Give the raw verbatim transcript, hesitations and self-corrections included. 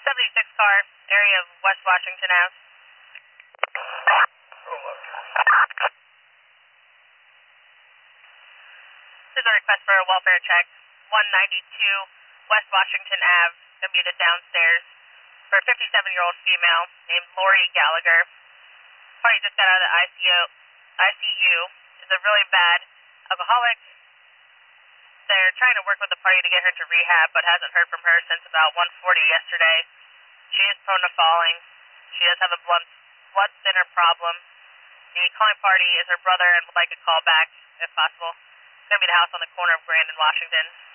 seventy-six car, area of West Washington Avenue. This is a request for a welfare check. one ninety-two West Washington Avenue, admitted downstairs for a fifty-seven-year-old female named Lori Gallagher. Party just got out of the I C U. I C U is a really bad alcoholic. They're trying to work with the party to get her to rehab, but hasn't heard from her since about one forty yesterday. She is prone to falling. She does have a blood, blood thinner problem. The calling party is her brother and would like a call back, if possible. It's going to be the house on the corner of Grand and Washington.